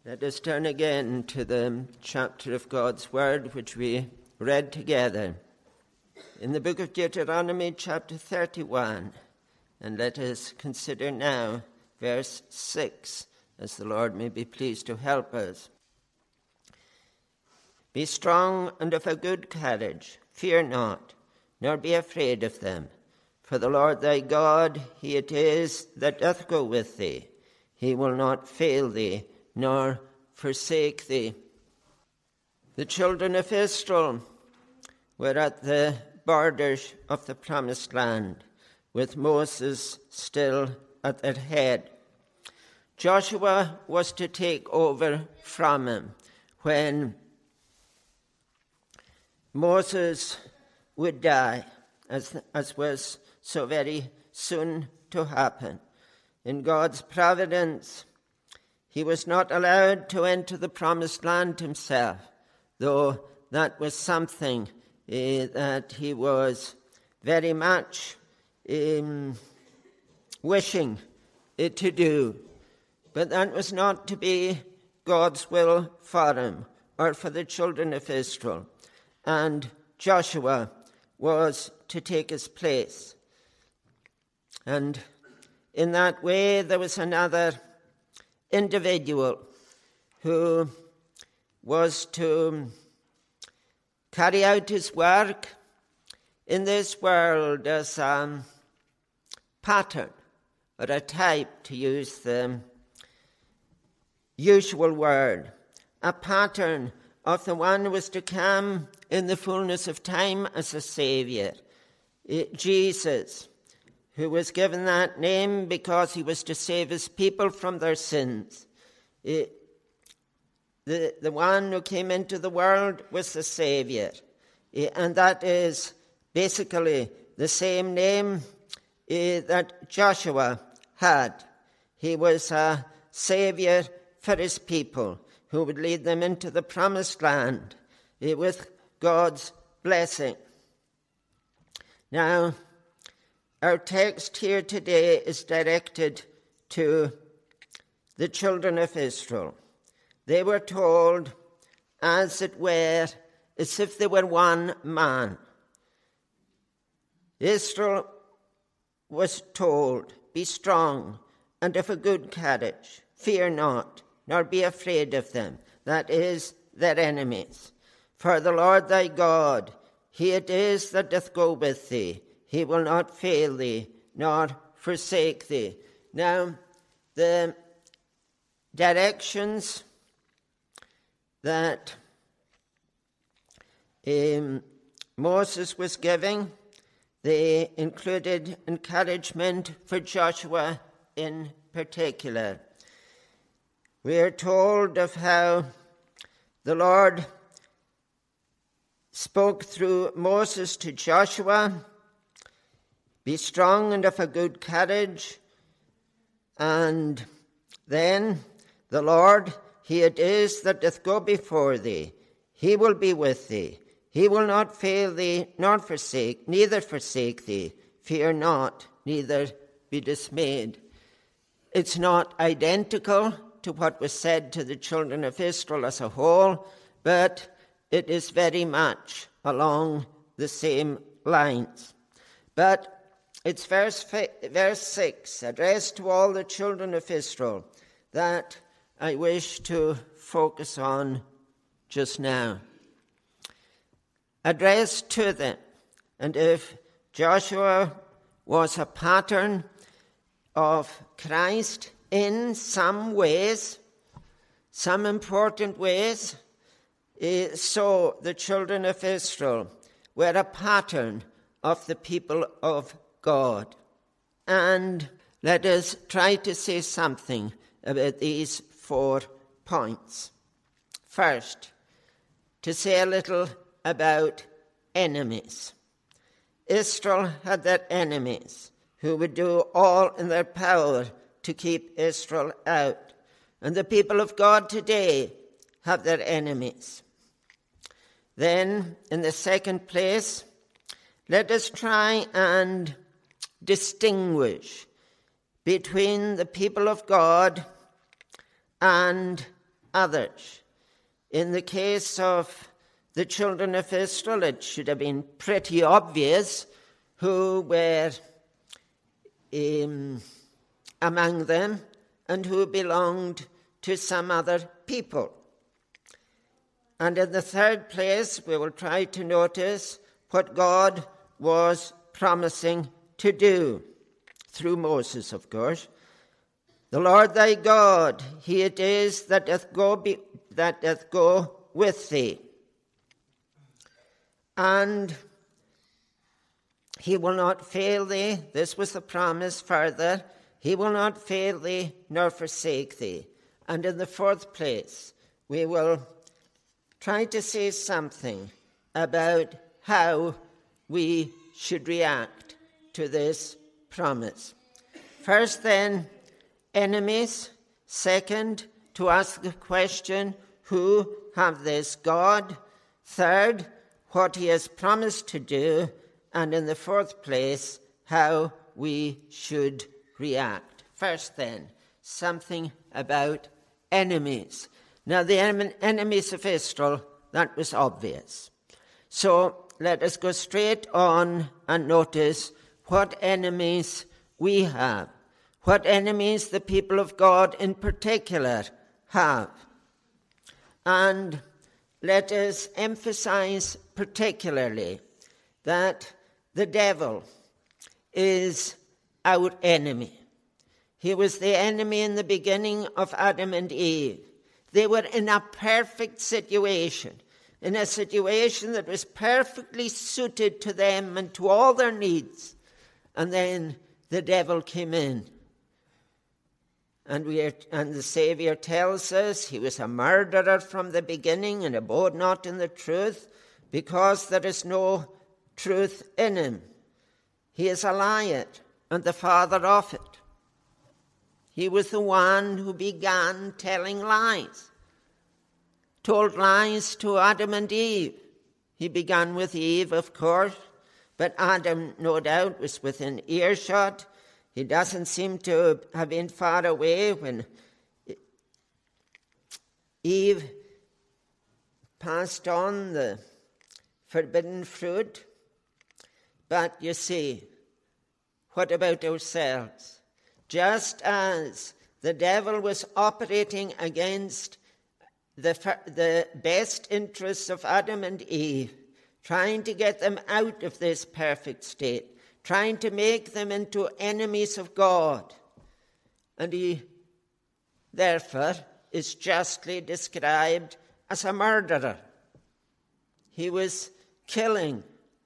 Let us turn again to the chapter of God's Word which we read together in the book of Deuteronomy, chapter 31. And let us consider now verse 6, as the Lord may be pleased to help us. Be strong and of a good courage, fear not, nor be afraid of them. For the Lord thy God, he it is that doth go with thee. He will not fail thee, nor forsake thee. The children of Israel were at the borders of the promised land, with Moses still at their head. Joshua was to take over from him when Moses would die, as was so very soon to happen. In God's providence, he was not allowed to enter the promised land himself, though that was something that he was very much wishing to do. But that was not to be God's will for him or for the children of Israel. And Joshua was to take his place. And in that way, there was another individual who was to carry out his work in this world as a pattern or a type, to use the usual word, a pattern of the one who was to come in the fullness of time as a Savior, Jesus, who was given that name because he was to save his people from their sins. The one who came into the world was the Savior. And that is basically the same name that Joshua had. He was a Savior for his people who would lead them into the promised land with God's blessing. Now, our text here today is directed to the children of Israel. They were told, as it were, as if they were one man. Israel was told, be strong and of a good courage, fear not, nor be afraid of them, that is, their enemies. For the Lord thy God, he it is that doth go with thee. He will not fail thee, nor forsake thee. Now, the directions that Moses was giving, they included encouragement for Joshua in particular. We are told of how the Lord spoke through Moses to Joshua, be strong and of a good courage. And then the Lord, he it is that doth go before thee. He will be with thee. He will not fail thee, neither forsake thee. Fear not, neither be dismayed. It's not identical to what was said to the children of Israel as a whole, but it is very much along the same lines. But it's verse 6, addressed to all the children of Israel, that I wish to focus on just now. Addressed to them. And if Joshua was a pattern of Christ in some ways, some important ways, so the children of Israel were a pattern of the people of God. And let us try to say something about these 4 points. First, to say a little about enemies. Israel had their enemies who would do all in their power to keep Israel out. And the people of God today have their enemies. Then, in the second place, let us try and distinguish between the people of God and others. In the case of the children of Israel, it should have been pretty obvious who were among them and who belonged to some other people. And in the third place, we will try to notice what God was promising to do, through Moses, of course. The Lord thy God, he it is that doth go with thee. And he will not fail thee. This was the promise further. He will not fail thee nor forsake thee. And in the fourth place, we will try to say something about how we should react to this promise. First, then, enemies. Second, to ask the question, who have this God? Third, what he has promised to do. And in the fourth place, how we should react. First, then, something about enemies. Now, the enemies of Israel, that was obvious. So let us go straight on and notice what enemies we have, what enemies the people of God in particular have. And let us emphasize particularly that the devil is our enemy. He was the enemy in the beginning of Adam and Eve. They were in a perfect situation, in a situation that was perfectly suited to them and to all their needs. And then the devil came in. And the Savior tells us he was a murderer from the beginning and abode not in the truth, because there is no truth in him. He is a liar and the father of it. He was the one who began telling lies, told lies to Adam and Eve. He began with Eve, of course, but Adam, no doubt, was within earshot. He doesn't seem to have been far away when Eve passed on the forbidden fruit. But you see, what about ourselves? Just as the devil was operating against the best interests of Adam and Eve, trying to get them out of this perfect state, trying to make them into enemies of God. And he, therefore, is justly described as a murderer. He was killing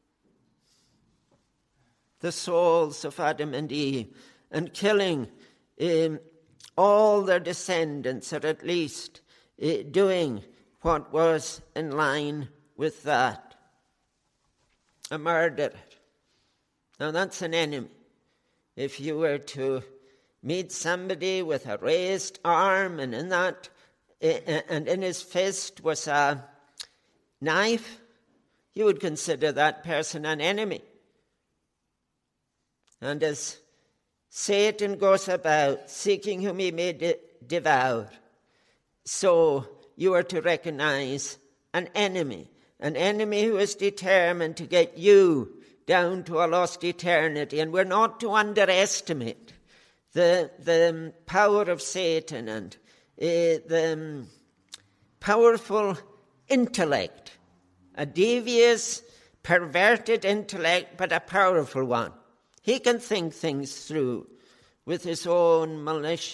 the souls of Adam and Eve and killing all their descendants, or at least doing what was in line with that. A murderer. Now that's an enemy. If you were to meet somebody with a raised arm and in his fist was a knife, you would consider that person an enemy. And as Satan goes about seeking whom he may devour, so you are to recognize an enemy who is determined to get you down to a lost eternity. And we're not to underestimate the power of Satan and the powerful intellect, a devious, perverted intellect, but a powerful one. He can think things through with his own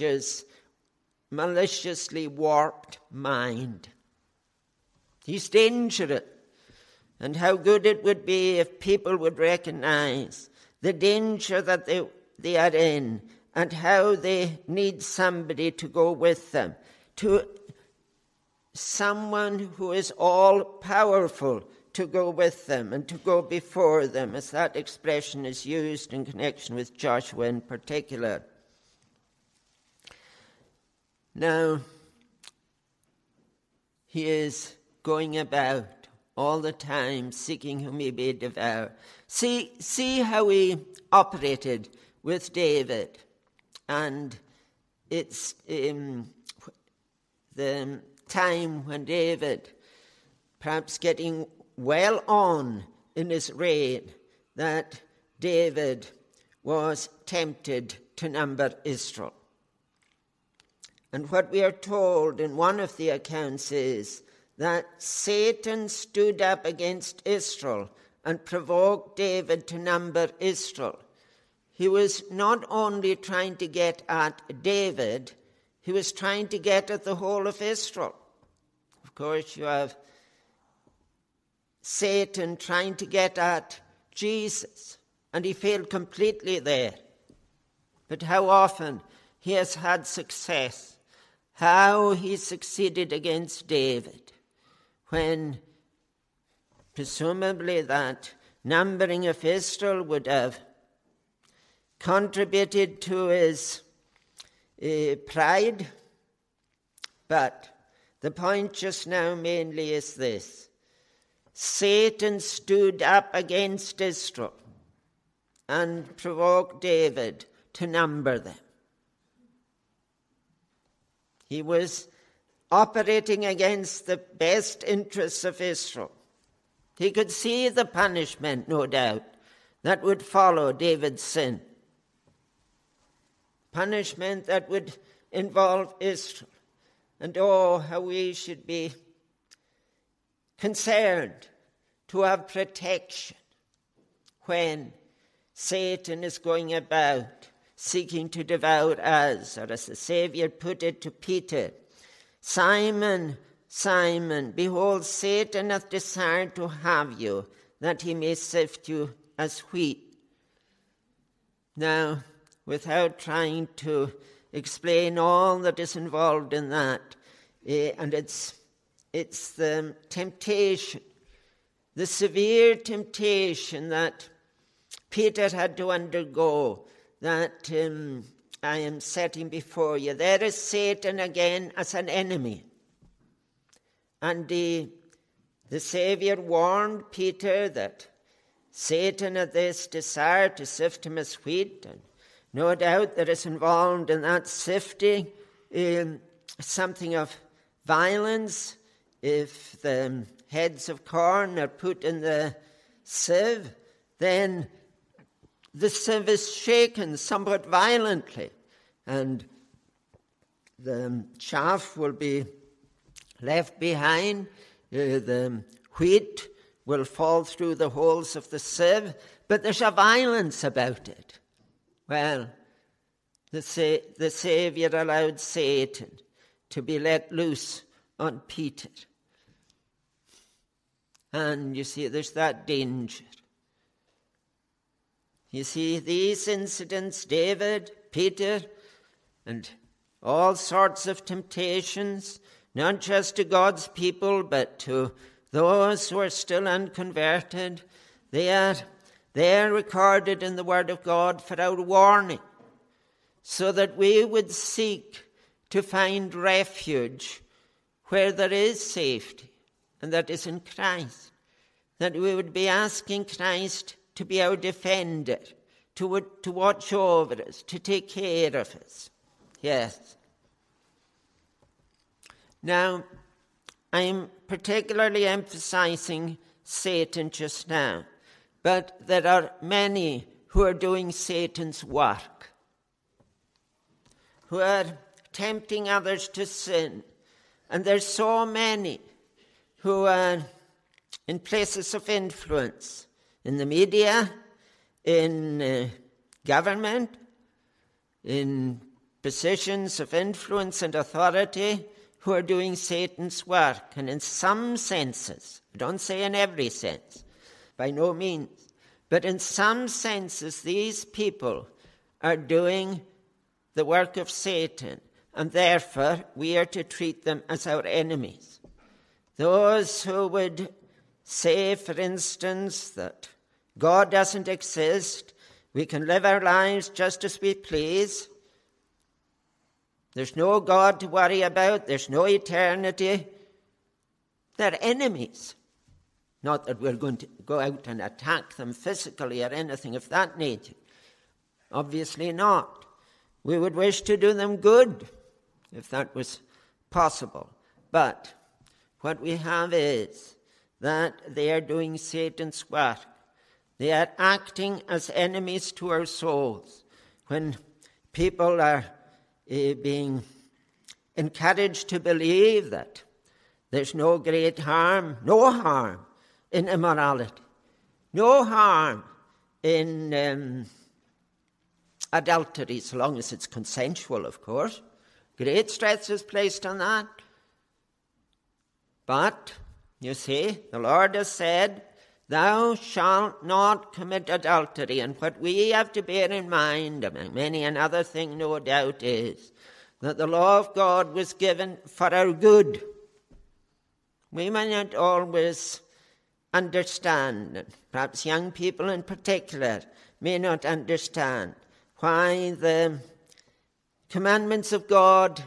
maliciously warped mind. He's dangerous. And how good it would be if people would recognize the danger that they are in and how they need somebody to go with them, to someone who is all-powerful to go with them and to go before them, as that expression is used in connection with Joshua in particular. Now, he is going about all the time seeking whom he may devour. See how he operated with David. And it's the time when David, perhaps getting well on in his reign, that David was tempted to number Israel. And what we are told in one of the accounts is that Satan stood up against Israel and provoked David to number Israel. He was not only trying to get at David, he was trying to get at the whole of Israel. Of course, you have Satan trying to get at Jesus, and he failed completely there. But how often he has had success, how he succeeded against David, when presumably that numbering of Israel would have contributed to his pride. But the point just now mainly is this: Satan stood up against Israel and provoked David to number them. He was operating against the best interests of Israel. He could see the punishment, no doubt, that would follow David's sin. Punishment that would involve Israel. And oh, how we should be concerned to have protection when Satan is going about seeking to devour us, or as the Saviour put it to Peter, Simon, Simon, behold, Satan hath desired to have you, that he may sift you as wheat. Now, without trying to explain all that is involved in that, and it's the temptation, the severe temptation that Peter had to undergo, that I am setting before you. There is Satan again as an enemy. And the Saviour warned Peter that Satan had this desire to sift him as wheat, and no doubt there is involved in that sifting something of violence. If the heads of corn are put in the sieve, then the sieve is shaken somewhat violently, and the chaff will be left behind. The wheat will fall through the holes of the sieve, but there's a violence about it. Well, the Saviour allowed Satan to be let loose on Peter. And you see, there's that danger. You see, these incidents, David, Peter, and all sorts of temptations, not just to God's people, but to those who are still unconverted, they are recorded in the Word of God for our warning, so that we would seek to find refuge where there is safety, and that is in Christ. That we would be asking Christ to be our defender, to watch over us, to take care of us. Yes. Now, I'm particularly emphasizing Satan just now, but there are many who are doing Satan's work, who are tempting others to sin. And there's so many who are in places of influence, in the media, in government, in positions of influence and authority, who are doing Satan's work. And in some senses, I don't say in every sense, by no means, but in some senses, these people are doing the work of Satan, and therefore we are to treat them as our enemies. Those who would say, for instance, that God doesn't exist, we can live our lives just as we please, there's no God to worry about, there's no eternity, they're enemies. Not that we're going to go out and attack them physically or anything of that nature. Obviously not. We would wish to do them good, if that was possible. But what we have is that they are doing Satan's work. They are acting as enemies to our souls. When people are being encouraged to believe that there's no great harm, no harm in immorality, no harm in adultery, so long as it's consensual, of course. Great stress is placed on that. But, you see, the Lord has said, thou shalt not commit adultery. And what we have to bear in mind, among many another thing no doubt, is that the law of God was given for our good. We may not always understand, and perhaps young people in particular may not understand, why the commandments of God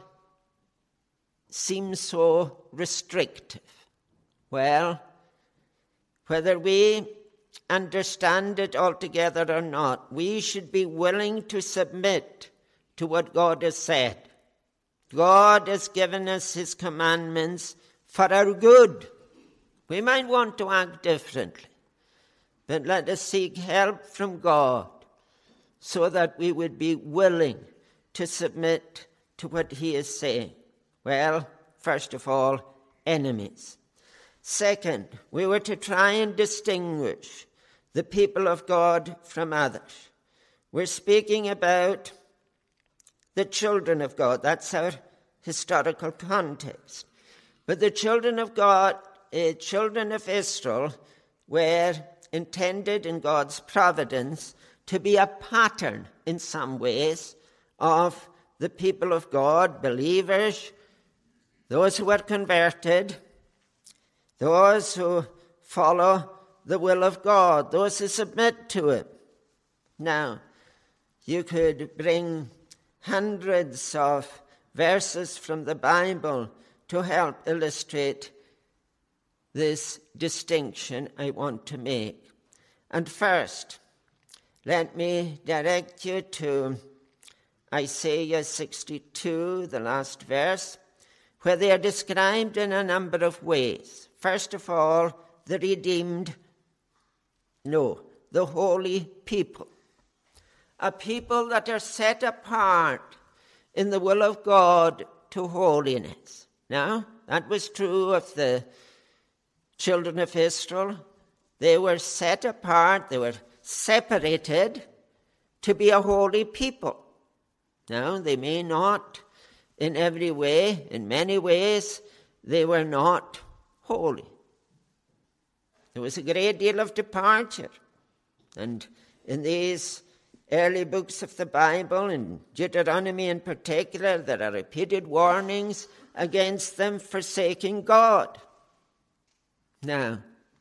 seem so restrictive. Well, whether we understand it altogether or not, we should be willing to submit to what God has said. God has given us his commandments for our good. We might want to act differently, but let us seek help from God so that we would be willing to submit to what he is saying. Well, first of all, enemies. Second, we were to try and distinguish the people of God from others. We're speaking about the children of God. That's our historical context. But the children of God, children of Israel, were intended in God's providence to be a pattern in some ways of the people of God, believers, those who are converted, those who follow the will of God, those who submit to it. Now, you could bring hundreds of verses from the Bible to help illustrate this distinction I want to make. And first, let me direct you to Isaiah 62, the last verse, where they are described in a number of ways. First of all, the holy people. A people that are set apart in the will of God to holiness. Now, that was true of the children of Israel. They were set apart, they were separated to be a holy people. Now, they may not in every way, in many ways, they were not holy. There was a great deal of departure. And in these early books of the Bible, in Deuteronomy in particular, there are repeated warnings against them forsaking God. Now,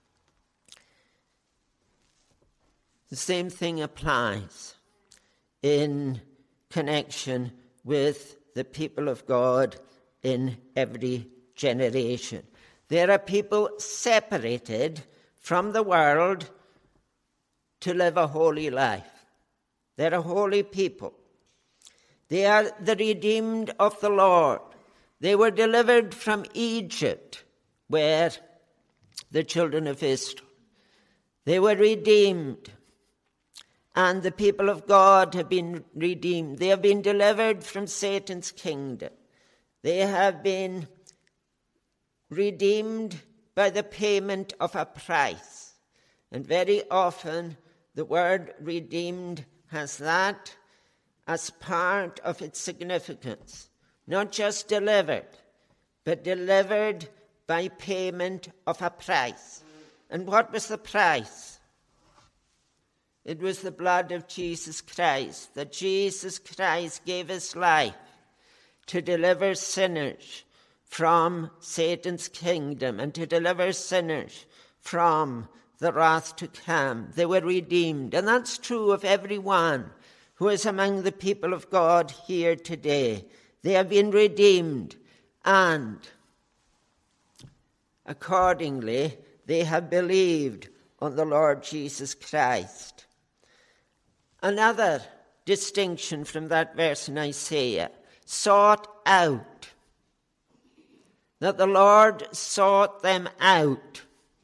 the same thing applies in connection with the people of God in every generation. There are people separated from the world to live a holy life. They're a holy people. They are the redeemed of the Lord. They were delivered from Egypt, where the children of Israel. They were redeemed. And the people of God have been redeemed. They have been delivered from Satan's kingdom. They have been redeemed by the payment of a price. And very often the word redeemed has that as part of its significance. Not just delivered, but delivered by payment of a price. And what was the price? It was the blood of Jesus Christ, that Jesus Christ gave his life to deliver sinners from Satan's kingdom and to deliver sinners from the wrath to come. They were redeemed. And that's true of everyone who is among the people of God here today. They have been redeemed, and accordingly, they have believed on the Lord Jesus Christ. Another distinction from that verse in Isaiah, sought out. that the Lord sought them out.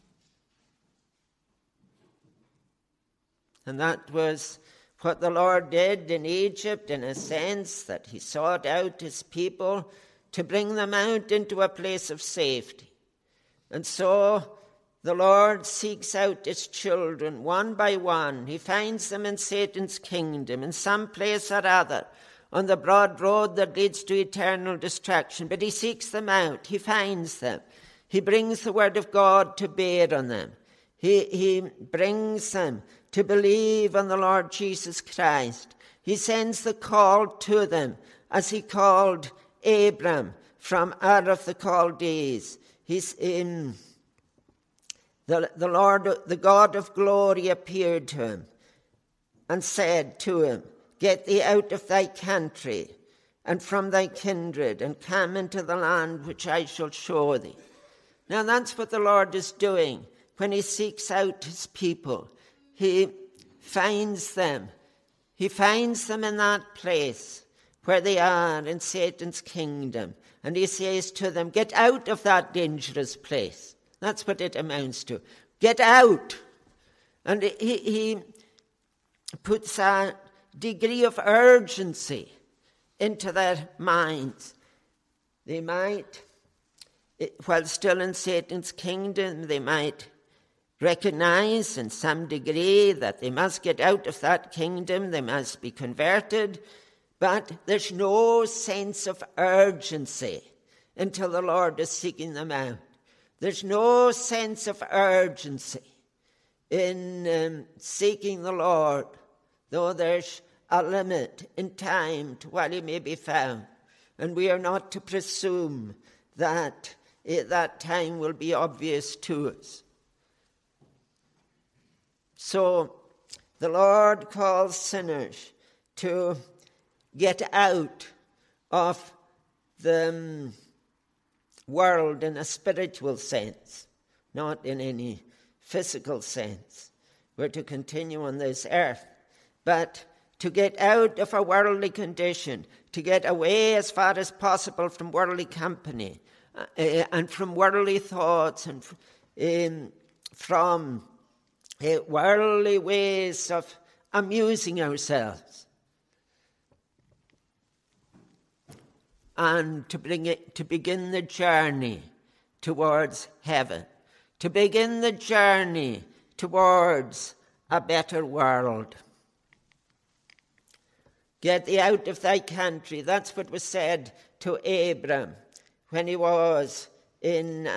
And that was what the Lord did in Egypt, in a sense, that he sought out his people to bring them out into a place of safety. And so the Lord seeks out his children one by one. He finds them in Satan's kingdom, in some place or other, on the broad road that leads to eternal destruction. But he seeks them out. He finds them. He brings the word of God to bear on them. He brings them to believe on the Lord Jesus Christ. He sends the call to them as he called Abram from Ur of the Chaldees. The Lord, the God of glory, appeared to him and said to him, "Get thee out of thy country and from thy kindred and come into the land which I shall show thee." Now that's what the Lord is doing when he seeks out his people. He finds them. He finds them in that place where they are in Satan's kingdom. And he says to them, get out of that dangerous place. That's what it amounts to. Get out. And he puts a degree of urgency into their minds. They might, while still in Satan's kingdom, they might recognize in some degree that they must get out of that kingdom, they must be converted, but there's no sense of urgency until the Lord is seeking them out. There's no sense of urgency in seeking the Lord, though there's a limit in time to while he may be found. And we are not to presume that that time will be obvious to us. So the Lord calls sinners to get out of the world in a spiritual sense, not in any physical sense. We're to continue on this earth, but to get out of a worldly condition, to get away as far as possible from worldly company and from worldly thoughts and from worldly ways of amusing ourselves, and to begin the journey towards heaven, to begin the journey towards a better world. Get thee out of thy country. That's what was said to Abram when he was in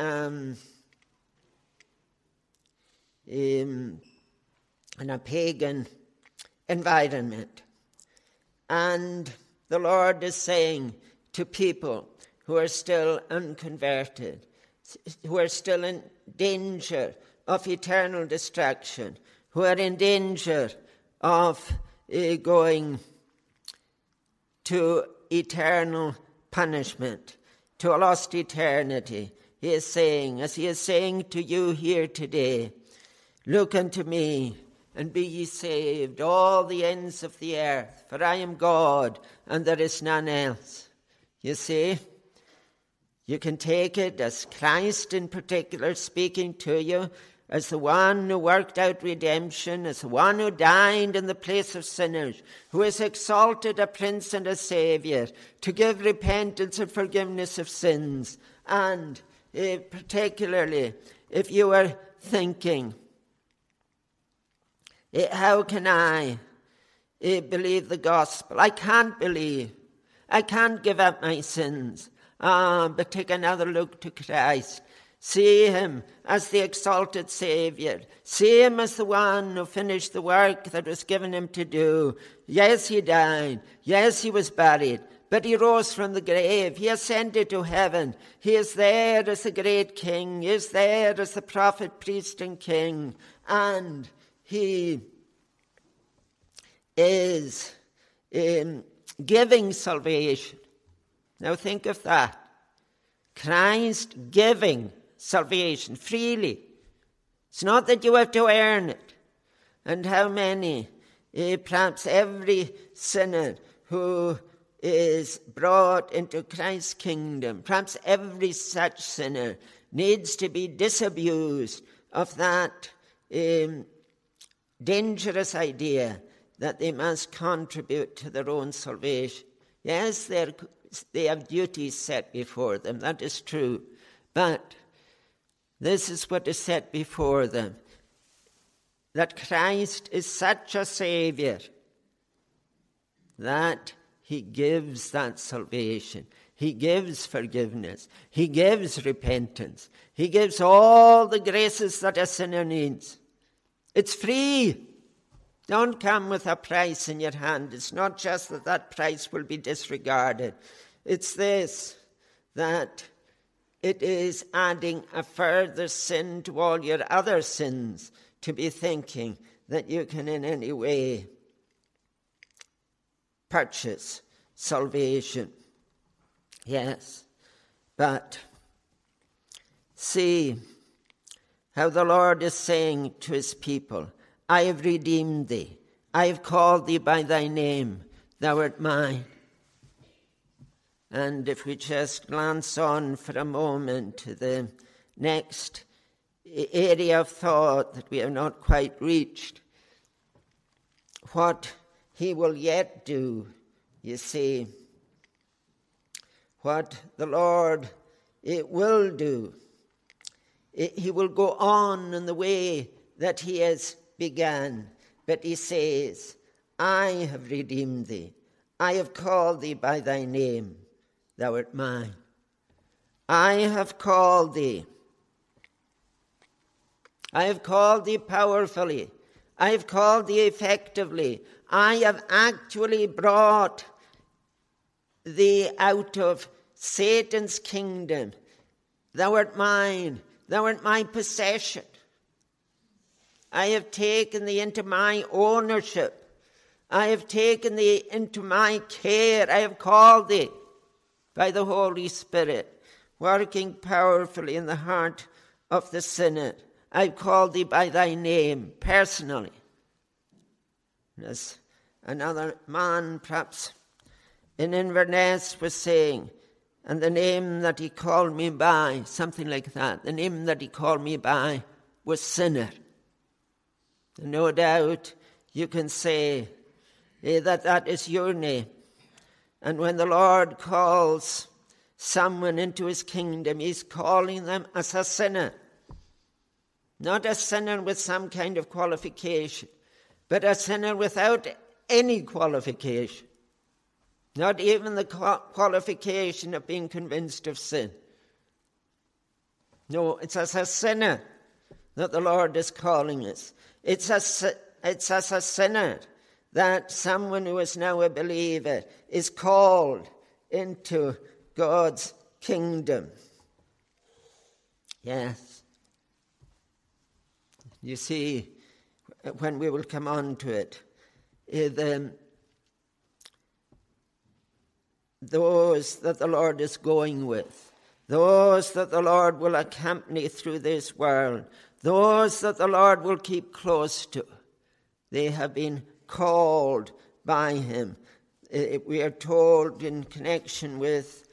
a pagan environment. And the Lord is saying to people who are still unconverted, who are still in danger of eternal destruction, who are in danger of going to eternal punishment, to a lost eternity. He is saying, as he is saying to you here today, look unto me, and be ye saved, all the ends of the earth, for I am God, and there is none else. You see, you can take it as Christ in particular speaking to you, as the one who worked out redemption, as the one who died in the place of sinners, who has exalted a prince and a saviour to give repentance and forgiveness of sins. And particularly, if you are thinking, how can I believe the gospel? I can't believe. I can't give up my sins. But take another look to Christ. See him as the exalted Saviour. See him as the one who finished the work that was given him to do. Yes, he died. Yes, he was buried. But he rose from the grave. He ascended to heaven. He is there as the great King. He is there as the prophet, priest, and king. And he is giving salvation. Now think of that. Christ giving salvation freely. It's not that you have to earn it. And how many, perhaps every sinner who is brought into Christ's kingdom, perhaps every such sinner needs to be disabused of that dangerous idea that they must contribute to their own salvation. Yes, they have duties set before them, that is true. But this is what is set before them, that Christ is such a Savior that he gives that salvation. He gives forgiveness. He gives repentance. He gives all the graces that a sinner needs. It's free. Don't come with a price in your hand. It's not just that that price will be disregarded. It's this, that it is adding a further sin to all your other sins, to be thinking that you can in any way purchase salvation. Yes, but see how the Lord is saying to his people, I have redeemed thee. I have called thee by thy name. Thou art mine. And if we just glance on for a moment to the next area of thought that we have not quite reached, what he will yet do, you see, what the Lord will do. He will go on in the way that he has began. But he says, I have redeemed thee. I have called thee by thy name. Thou art mine. I have called thee. I have called thee powerfully. I have called thee effectively. I have actually brought thee out of Satan's kingdom. Thou art mine. Thou art my possession. I have taken thee into my ownership. I have taken thee into my care. I have called thee by the Holy Spirit, working powerfully in the heart of the sinner. I have called thee by thy name, personally. As another man, perhaps in Inverness, was saying, and the name that he called me by, something like that, the name that he called me by was sinner. And no doubt you can say that that is your name. And when the Lord calls someone into his kingdom, he's calling them as a sinner. Not a sinner with some kind of qualification, but a sinner without any qualification. Not even the qualification of being convinced of sin. No, it's as a sinner that the Lord is calling us. It's as a sinner that someone who is now a believer is called into God's kingdom. Yes. You see, when we will come on to it, those that the Lord is going with, those that the Lord will accompany through this world, those that the Lord will keep close to, they have been called by him. We are told in connection with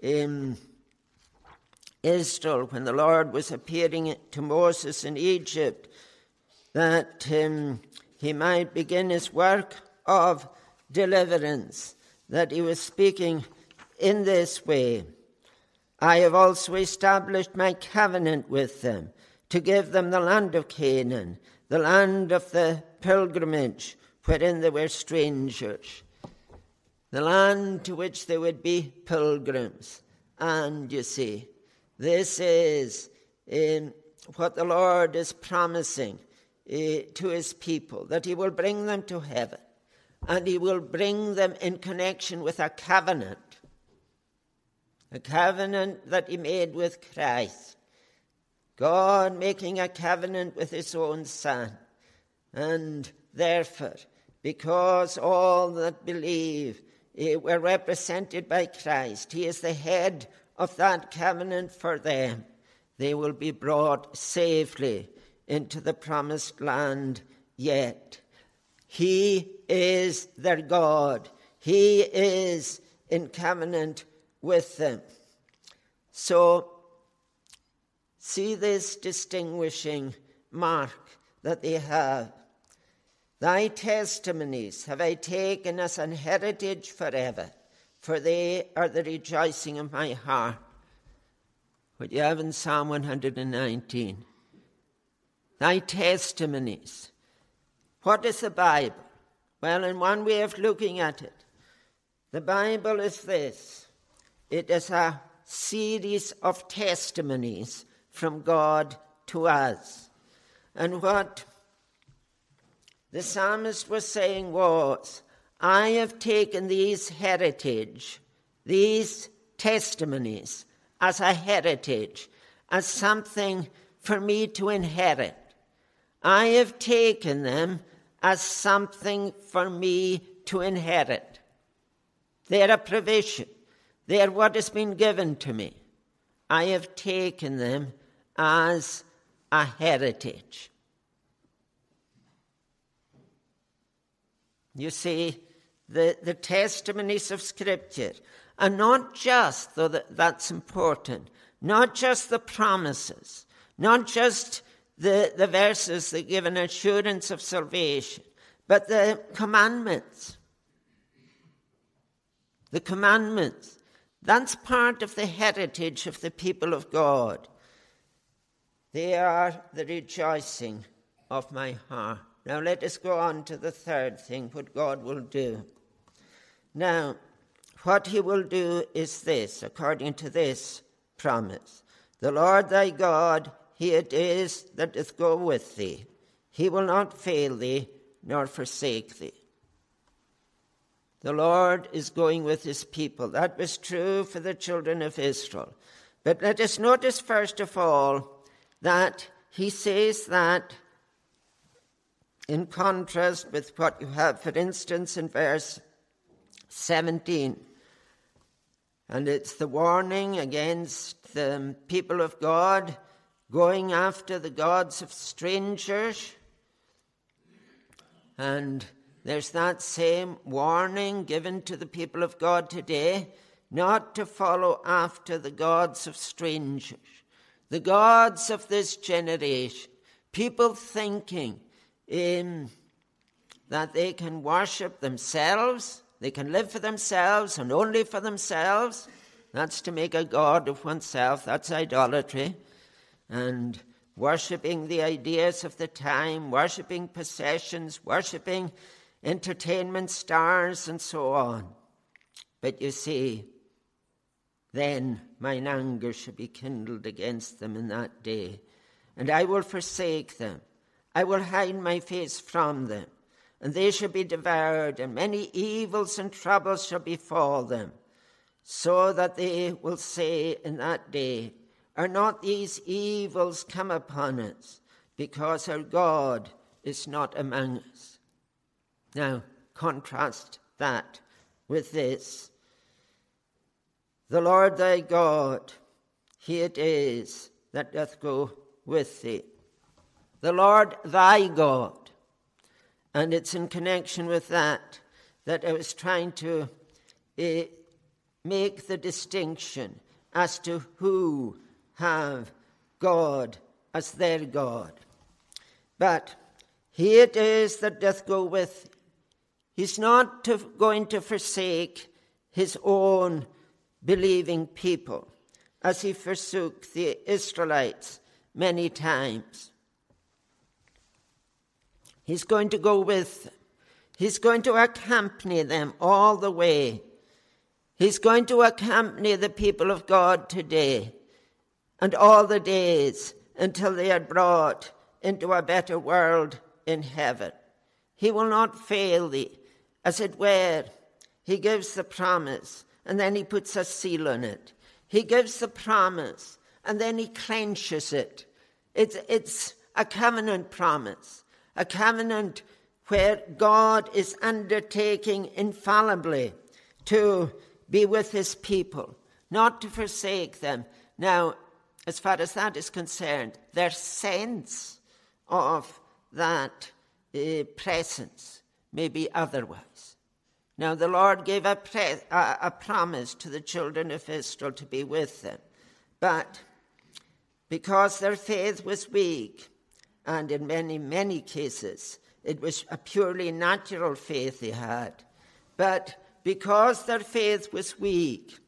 Israel, when the Lord was appearing to Moses in Egypt, that he might begin his work of deliverance, that he was speaking in this way. I have also established my covenant with them, to give them the land of Canaan, the land of the pilgrimage, wherein they were strangers, the land to which they would be pilgrims. And you see, this is what the Lord is promising to his people, that he will bring them to heaven, and he will bring them in connection with a covenant that he made with Christ. God making a covenant with his own Son. And therefore, because all that believe were represented by Christ, he is the head of that covenant for them, they will be brought safely into the promised land yet. He is their God. He is in covenant with them. So, see this distinguishing mark that they have. Thy testimonies have I taken as an heritage forever, for they are the rejoicing of my heart. What you have in Psalm 119. Thy testimonies. What is the Bible? Well, in one way of looking at it, the Bible is this. It is a series of testimonies from God to us. And what the psalmist was saying was, I have taken these heritage, these testimonies, as a heritage, as something for me to inherit. I have taken them as something for me to inherit. They're a provision. They're what has been given to me. I have taken them as a heritage. You see, the testimonies of Scripture, and not just, though that's important, not just the promises, not just the verses that give an assurance of salvation, but the commandments. The commandments. That's part of the heritage of the people of God. They are the rejoicing of my heart. Now let us go on to the third thing, what God will do. Now, what he will do is this, according to this promise. The Lord thy God, he it is that doth go with thee. He will not fail thee, nor forsake thee. The Lord is going with his people. That was true for the children of Israel. But let us notice, first of all, that he says that in contrast with what you have, for instance, in verse 17. And it's the warning against the people of God going after the gods of strangers. And there's that same warning given to the people of God today, not to follow after the gods of strangers, the gods of this generation. People thinking that they can worship themselves, they can live for themselves and only for themselves. That's to make a god of oneself. That's idolatry. And worshipping the ideas of the time, worshipping possessions, worshipping entertainment stars, and so on. But you see, then mine anger shall be kindled against them in that day, and I will forsake them. I will hide my face from them, and they shall be devoured, and many evils and troubles shall befall them, so that they will say in that day, are not these evils come upon us, because our God is not among us? Now, contrast that with this. The Lord thy God, he it is that doth go with thee. The Lord thy God. And it's in connection with that I was trying to make the distinction as to who have God as their God. But he it is that doth go with thee. He's not going to forsake his own believing people, as he forsook the Israelites many times. He's going to go with them. He's going to accompany them all the way. He's going to accompany the people of God today and all the days until they are brought into a better world in heaven. He will not fail thee. As it were, he gives the promise, and then he puts a seal on it. He gives the promise, and then he clenches it. It's a covenant promise, a covenant where God is undertaking infallibly to be with his people, not to forsake them. Now, as far as that is concerned, their sense of that presence may be otherwise. Now the Lord gave a promise to the children of Israel to be with them. But because their faith was weak, and in many, many cases, it was a purely natural faith they had. But because their faith was weak,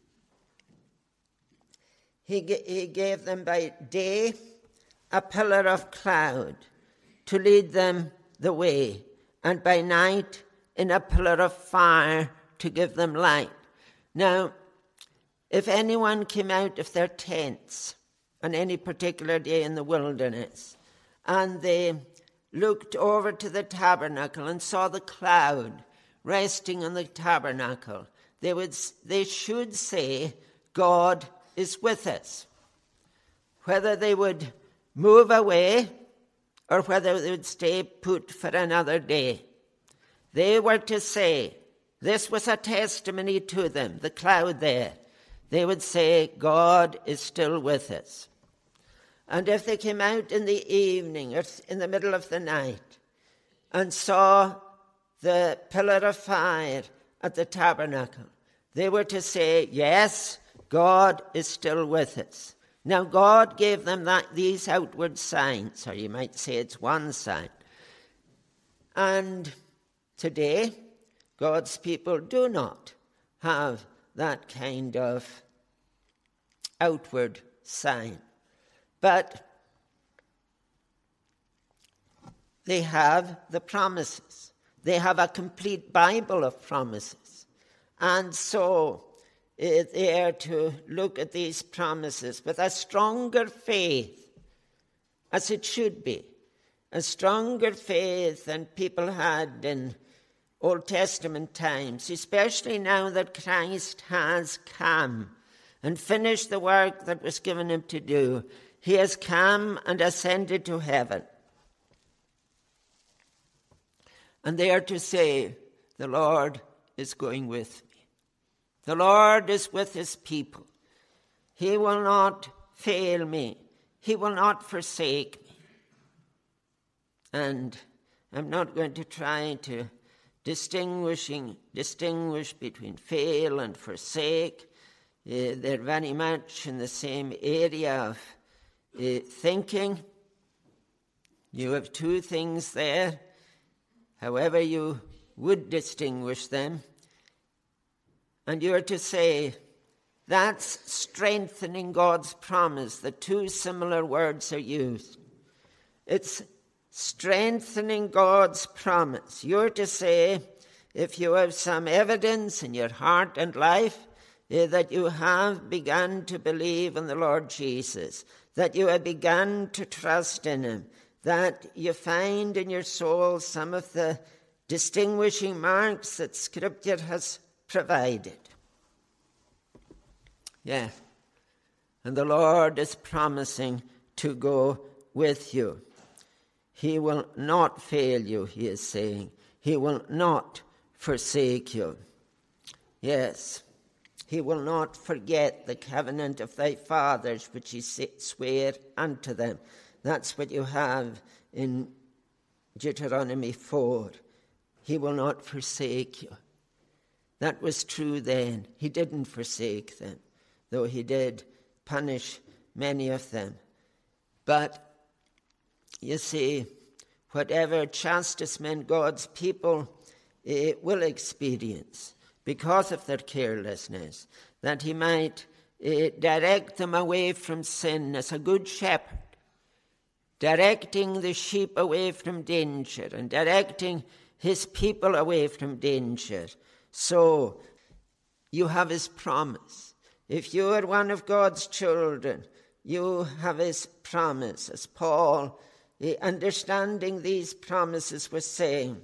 he gave them by day a pillar of cloud to lead them the way, and by night in a pillar of fire to give them light. Now, if anyone came out of their tents on any particular day in the wilderness, and they looked over to the tabernacle and saw the cloud resting on the tabernacle, they should say, God is with us. Whether they would move away or whether they would stay put for another day, they were to say, this was a testimony to them, the cloud there. They would say, God is still with us. And if they came out in the evening or in the middle of the night and saw the pillar of fire at the tabernacle, they were to say, yes, God is still with us. Now God gave them these outward signs, or you might say it's one sign. And today, God's people do not have that kind of outward sign. But they have the promises. They have a complete Bible of promises. And so they are to look at these promises with a stronger faith, as it should be. A stronger faith than people had in Old Testament times, especially now that Christ has come and finished the work that was given him to do. He has come and ascended to heaven. And they are to say, the Lord is going with me. The Lord is with his people. He will not fail me. He will not forsake me. And I'm not going to try to distinguish between fail and forsake. They're very much in the same area of thinking. You have two things there. However you would distinguish them. And you are to say, that's strengthening God's promise. The two similar words are used. It's strengthening God's promise. You're to say, if you have some evidence in your heart and life that you have begun to believe in the Lord Jesus, that you have begun to trust in him, that you find in your soul some of the distinguishing marks that Scripture has provided. Yeah. And the Lord is promising to go with you. He will not fail you, he is saying. He will not forsake you. Yes, he will not forget the covenant of thy fathers, which he sware unto them. That's what you have in Deuteronomy 4. He will not forsake you. That was true then. He didn't forsake them, though he did punish many of them. But you see, whatever chastisement God's people will experience because of their carelessness, that he might direct them away from sin as a good shepherd, directing the sheep away from danger and directing his people away from danger. So you have his promise. If you are one of God's children, you have his promise. As Paul, understanding these promises, was saying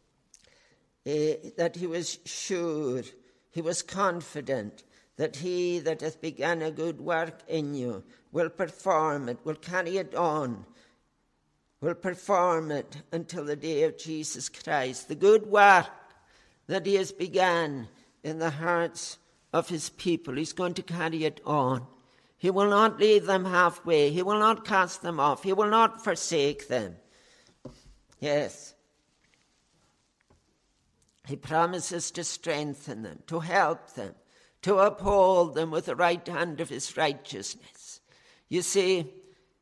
that he was sure, he was confident that he that hath begun a good work in you will perform it, will carry it on, will perform it until the day of Jesus Christ. The good work that he has begun in the hearts of his people, he's going to carry it on. He will not leave them halfway. He will not cast them off. He will not forsake them. Yes. He promises to strengthen them, to help them, to uphold them with the right hand of his righteousness. You see,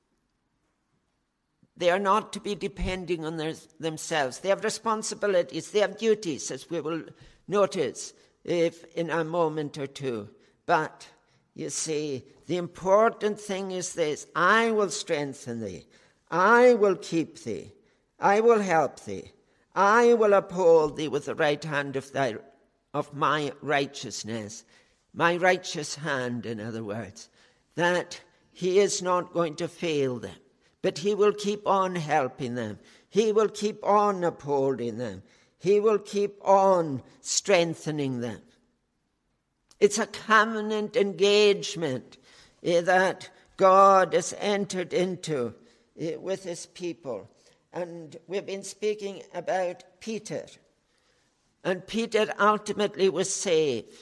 they are not to be depending on themselves. They have responsibilities, they have duties, as we will notice in a moment or two. But, you see, the important thing is this: I will strengthen thee, I will keep thee, I will help thee, I will uphold thee with the right hand of my righteousness, my righteous hand, in other words, that he is not going to fail them, but he will keep on helping them. He will keep on upholding them. He will keep on strengthening them. It's a covenant engagement that God has entered into with his people. And we've been speaking about Peter. And Peter ultimately was saved,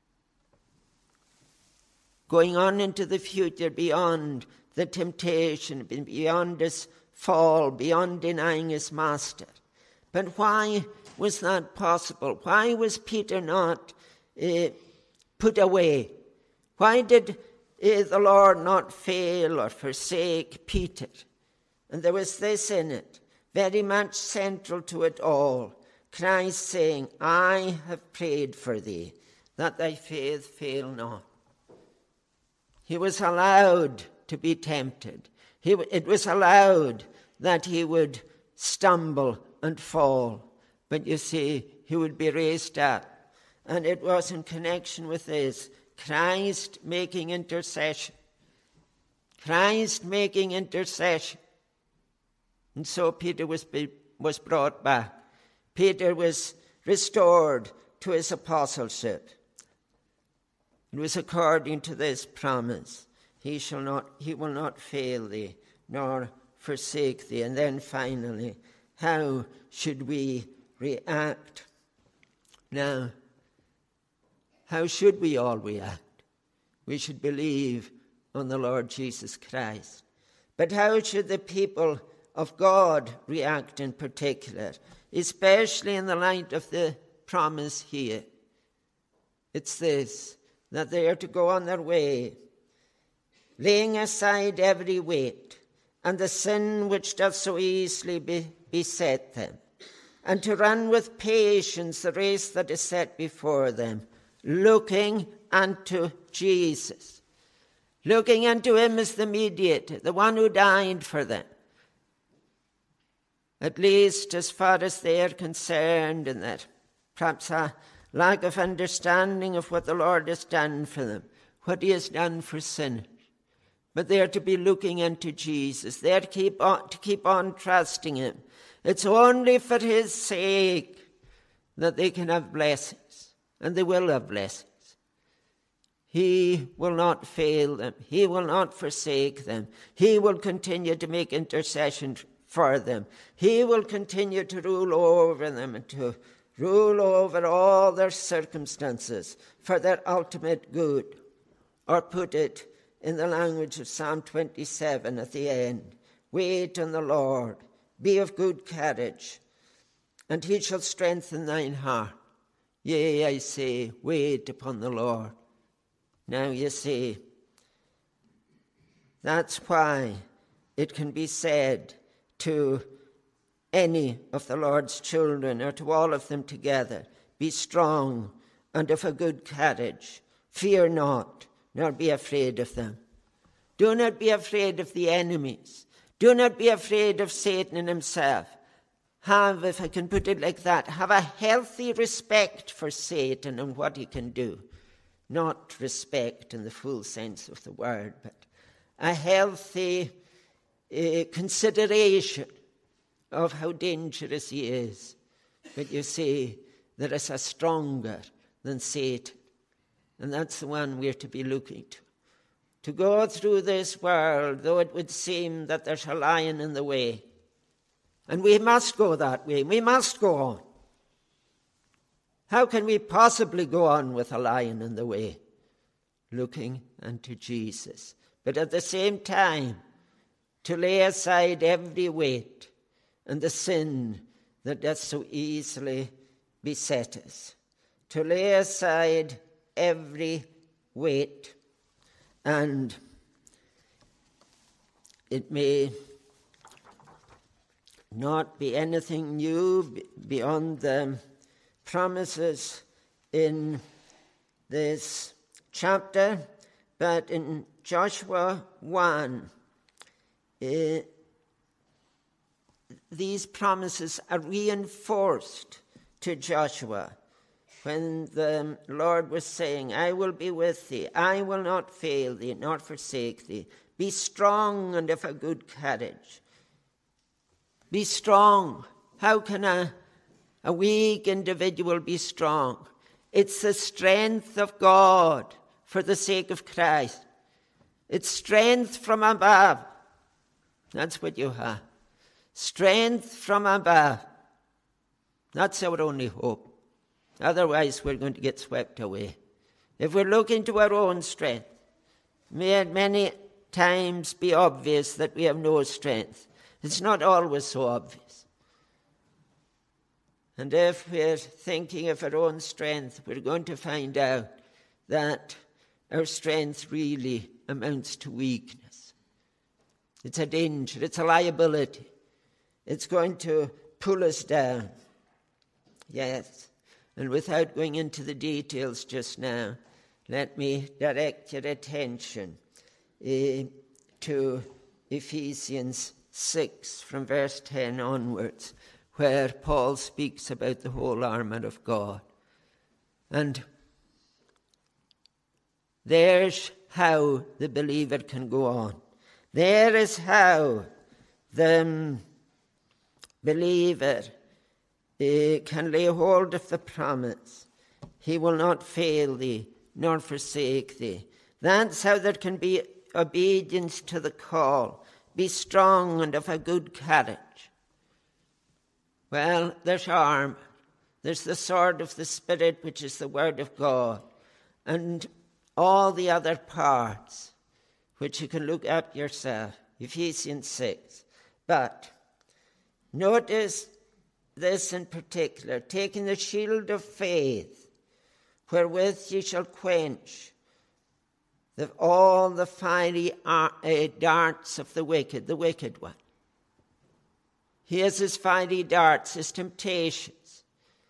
going on into the future beyond the temptation, beyond his fall, beyond denying his master. But why was that possible? Why was Peter not put away? Why did the Lord not fail or forsake Peter? And there was this in it, very much central to it all. Christ saying, I have prayed for thee, that thy faith fail not. He was allowed to be tempted. It was allowed that he would stumble and fall. But you see, he would be raised up. And it was in connection with this, Christ making intercession. Christ making intercession. And so Peter was brought back. Peter was restored to his apostleship. It was according to this promise. He will not fail thee, nor forsake thee. And then finally, how should we react? Now, how should we all react? We should believe on the Lord Jesus Christ. But how should the people of God react in particular, especially in the light of the promise here? It's this, that they are to go on their way, laying aside every weight and the sin which doth so easily beset them, and to run with patience the race that is set before them, looking unto Jesus, looking unto him as the mediator, the one who died for them, at least as far as they are concerned, in that perhaps a lack of understanding of what the Lord has done for them, what he has done for sinners. But they are to be looking unto Jesus. They are to keep on trusting him. It's only for his sake that they can have blessings, and they will have blessings. He will not fail them. He will not forsake them. He will continue to make intercession for them. He will continue to rule over them and to rule over all their circumstances for their ultimate good. Or put it in the language of Psalm 27 at the end, wait on the Lord, be of good courage, and he shall strengthen thine heart. Yea, I say, wait upon the Lord. Now you see, that's why it can be said to any of the Lord's children, or to all of them together, be strong and of a good courage. Fear not, nor be afraid of them. Do not be afraid of the enemies. Do not be afraid of Satan himself. Have, if I can put it like that, have a healthy respect for Satan and what he can do. Not respect in the full sense of the word, but a healthy consideration of how dangerous he is. But you see, there is a stronger than Satan, and that's the one we're to be looking to. To go through this world, though it would seem that there's a lion in the way, and we must go that way, we must go on. How can we possibly go on with a lion in the way? Looking unto Jesus. But at the same time, to lay aside every weight and the sin that does so easily beset us, to lay aside every weight, and it may not be anything new beyond the promises in this chapter, but in Joshua 1, these promises are reinforced to Joshua when the Lord was saying, I will be with thee, I will not fail thee, nor forsake thee. Be strong and of a good courage. Be strong. How can a weak individual be strong? It's the strength of God for the sake of Christ. It's strength from above. That's what you have. Strength from above. That's our only hope. Otherwise, we're going to get swept away. If we're looking to our own strength, may it many times be obvious that we have no strength. It's not always so obvious. And if we're thinking of our own strength, we're going to find out that our strength really amounts to weakness. It's a danger. It's a liability. It's going to pull us down. Yes. And without going into the details just now, let me direct your attention to Ephesians 6 from verse 10 onwards, where Paul speaks about the whole armor of God. And there's how the believer can go on. There is how the believer can lay hold of the promise. He will not fail thee, nor forsake thee. That's how there can be obedience to the call. Be strong and of a good courage. Well, there's armor. There's the sword of the Spirit, which is the word of God. And all the other parts, which you can look up yourself. Ephesians 6. But notice this in particular. Taking the shield of faith, wherewith ye shall quench all the fiery darts of the wicked one. He has his fiery darts, his temptations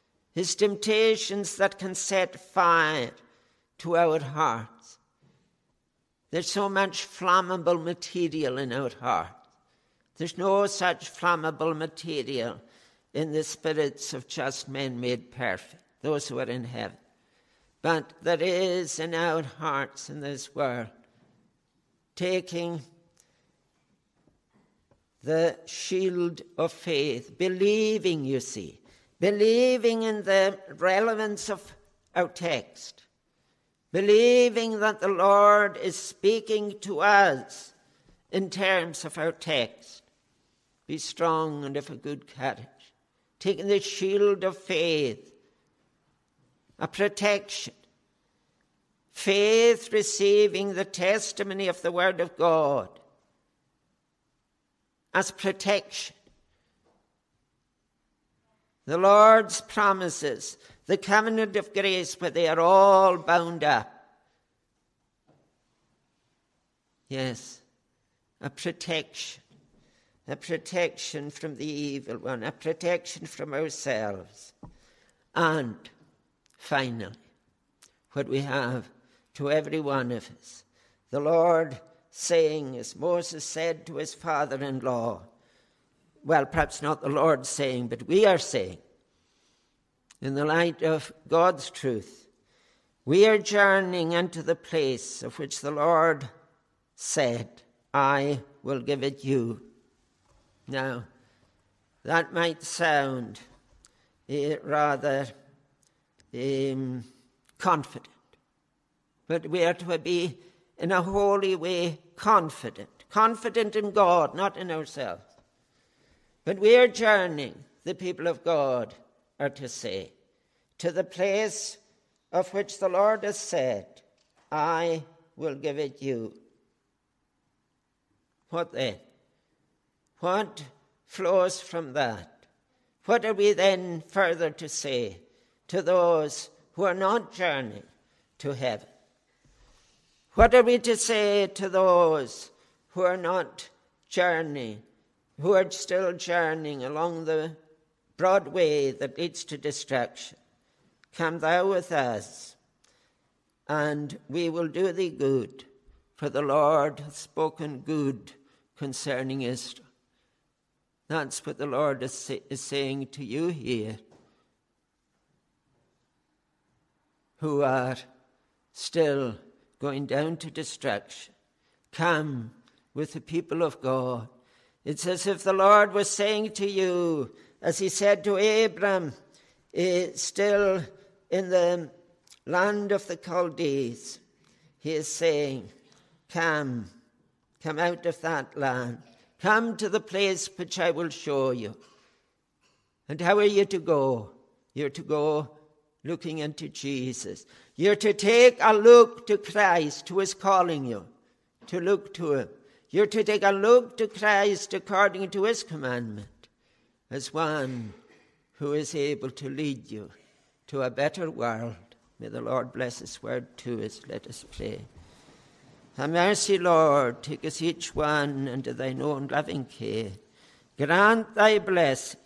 that can set fire to our hearts. There's so much flammable material in our hearts. There's no such flammable material in the spirits of just men made perfect, those who are in heaven. But there is in our hearts in this world, taking the shield of faith, believing, you see, believing in the relevance of our text, believing that the Lord is speaking to us in terms of our text. Be strong and of a good courage. Taking the shield of faith, a protection. Faith receiving the testimony of the word of God as protection. The Lord's promises, the covenant of grace, where they are all bound up. Yes, a protection from the evil one, a protection from ourselves. And finally, what we have to every one of us, the Lord saying, as Moses said to his father-in-law, well, perhaps not the Lord saying, but we are saying, in the light of God's truth, we are journeying into the place of which the Lord said, I will give it you. Now, that might sound rather confident, but we are to be in a holy way confident in God, not in ourselves. But we are journeying, the people of God are to say, to the place of which the Lord has said, I will give it you. What then? What flows from that? What are we then further to say? to those who are not journeying to heaven? What are we to say to those who are not journeying, who are still journeying along the broad way that leads to destruction? Come thou with us, and we will do thee good, for the Lord hath spoken good concerning Israel. That's what the Lord is saying to you here, who are still going down to destruction. Come with the people of God. It's as if the Lord was saying to you, as he said to Abram, still in the land of the Chaldees, he is saying, come out of that land. Come to the place which I will show you. And how are you to go? You're to go looking into Jesus. You're to take a look to Christ, who is calling you to look to him. You're to take a look to Christ according to his commandment, as one who is able to lead you to a better world. May the Lord bless his word to us. Let us pray. Have mercy, Lord. Take us each one into thine own loving care. Grant thy blessing.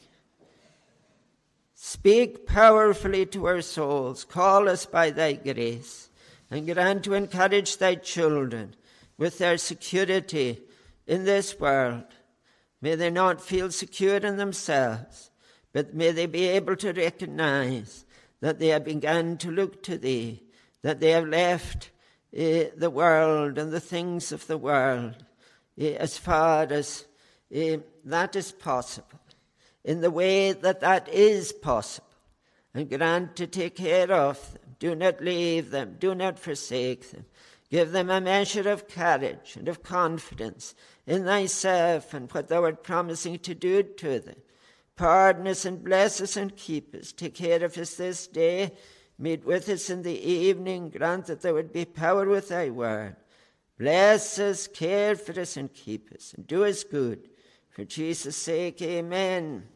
Speak powerfully to our souls. Call us by thy grace. And grant to encourage thy children with their security in this world. May they not feel secure in themselves, but may they be able to recognize that they have begun to look to thee, that they have left the world and the things of the world as far as that is possible, in the way that is possible, and grant to take care of them. Do not leave them, do not forsake them. Give them a measure of courage and of confidence in thyself and what thou art promising to do to them. Pardon us and bless us and keep us. Take care of us this day. Meet with us in the evening. Grant that there would be power with thy word. Bless us, care for us, and keep us, and do us good. For Jesus' sake, amen.